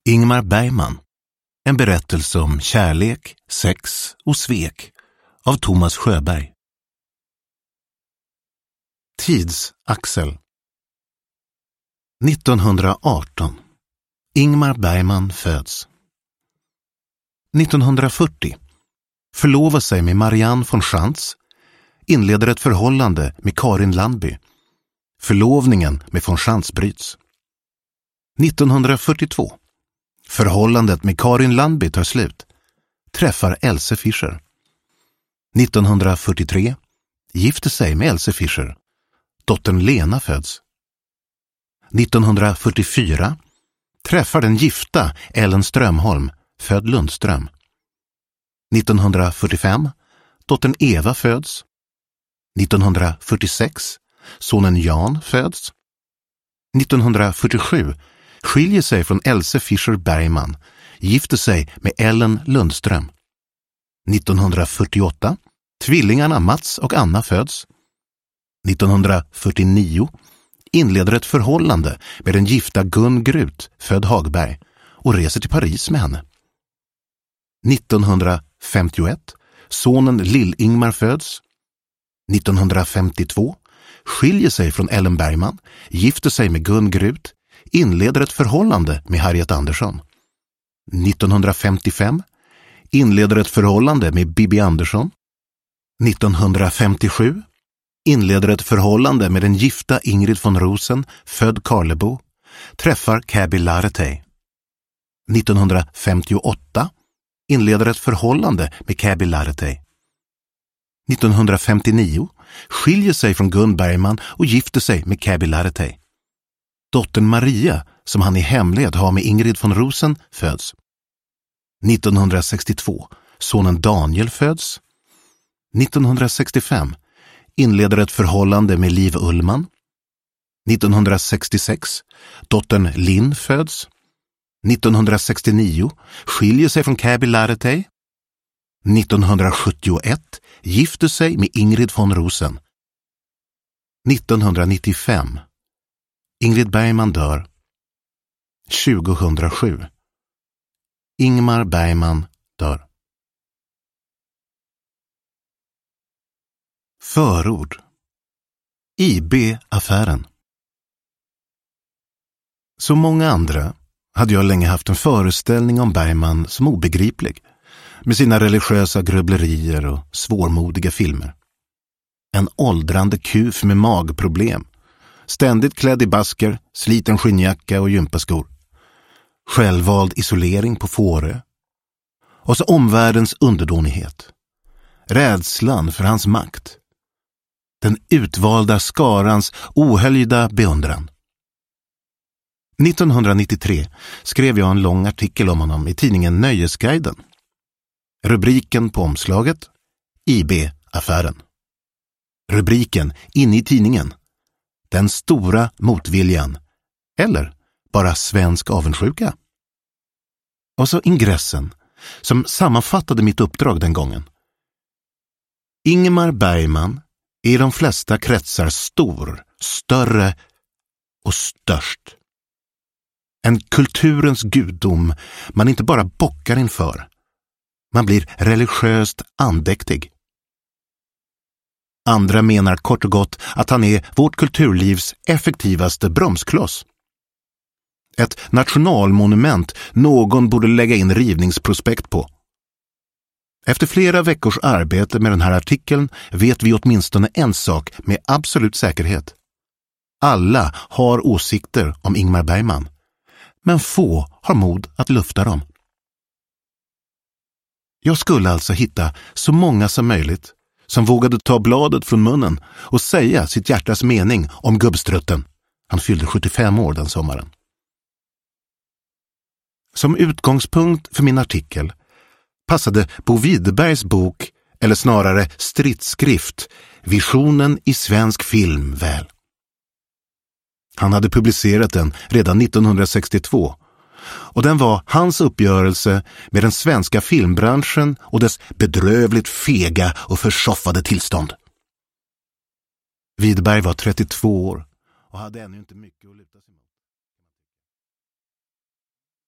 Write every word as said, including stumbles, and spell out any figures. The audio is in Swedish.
Ingmar Bergman. En berättelse om kärlek, sex och svek av Thomas Sjöberg. Tidsaxel. nittonhundraarton. Ingmar Bergman föds. nittonhundrafyrtio. Förlovar sig med Marianne von Schantz. Inleder ett förhållande med Karin Landby. Förlovningen med von Schantz bryts. nittonhundrafyrtiotvå. Förhållandet med Karin Landby tar slut. Träffar Else Fischer. nittonhundrafyrtiotre. Gifter sig med Else Fischer. Dottern Lena föds. nittonhundrafyrtiofyra. Träffar den gifta Ellen Strömholm, född Lundström. nittonhundrafyrtiofem. Dottern Eva föds. nittonhundrafyrtiosex. Sonen Jan föds. nittonhundrafyrtiosju. Skiljer sig från Else Fischer Bergman. Gifter sig med Ellen Lundström. nittonhundrafyrtioåtta. Tvillingarna Mats och Anna föds. nittonhundrafyrtionio. Inleder ett förhållande med den gifta Gun Grut, född Hagberg, och reser till Paris med henne. nittonhundrafemtioett. Sonen Lill-Ingmar föds. nittonhundrafemtiotvå. Skiljer sig från Ellen Bergman. Gifter sig med Gun Grut. Inleder ett förhållande med Harriet Andersson. nittonhundrafemtiofem. Inleder ett förhållande med Bibi Andersson. nittonhundrafemtiosju. Inleder ett förhållande med den gifta Ingrid von Rosen, född Karlebo. Träffar Käbi Laretey. nittonhundrafemtioåtta. Inleder ett förhållande med Käbi Laretey. nittonhundrafemtionio. Skiljer sig från Gun Bergman och gifter sig med Käbi Laretey. Dottern Maria, som han i hemlighet har med Ingrid von Rosen, föds. nittonhundrasextiotvå. Sonen Daniel föds. nittonhundrasextiofem. Inleder ett förhållande med Liv Ullman. nittonhundrasextiosex. Dottern Linn föds. nittonhundrasextionio. Skiljer sig från Käbi Laretey. nittonhundrasjuttioett. Gifter sig med Ingrid von Rosen. nittonhundranittiofem. Ingrid Bergman dör. tjugohundrasju. Ingmar Bergman dör. Förord. I B-affären. Som många andra hade jag länge haft en föreställning om Bergman som obegriplig, med sina religiösa grubblerier och svårmodiga filmer. En åldrande kuf med magproblem, ständigt klädd i basker, sliten skinnjacka och gympaskor. Självvald isolering på Fårö. Och så omvärldens underdånighet. Rädslan för hans makt. Den utvalda skarans ohöljda beundran. nittonhundranittiotre skrev jag en lång artikel om honom i tidningen Nöjesguiden. Rubriken på omslaget: I B-affären. Rubriken inne i tidningen: Den stora motviljan. Eller bara svensk avundsjuka. Och så ingressen som sammanfattade mitt uppdrag den gången. Ingmar Bergman är i de flesta kretsar stor, större och störst. En kulturens gudom man inte bara bockar inför. Man blir religiöst andäktig. Andra menar kort och gott att han är vårt kulturlivs effektivaste bromskloss. Ett nationalmonument någon borde lägga in rivningsprospekt på. Efter flera veckors arbete med den här artikeln vet vi åtminstone en sak med absolut säkerhet. Alla har åsikter om Ingmar Bergman, men få har mod att lufta dem. Jag skulle alltså hitta så många som möjligt som vågade ta bladet från munnen och säga sitt hjärtas mening om gubbstrutten. Han fyllde sjuttiofem år den sommaren. Som utgångspunkt för min artikel passade Bo Widerbergs bok, eller snarare stridsskrift, Visionen i svensk film väl. Han hade publicerat den redan nittonhundrasextiotvå och den var hans uppgörelse med den svenska filmbranschen och dess bedrövligt fega och försoffade tillstånd. Widerberg var trettiotvå år och hade ännu inte mycket att luta sig mot.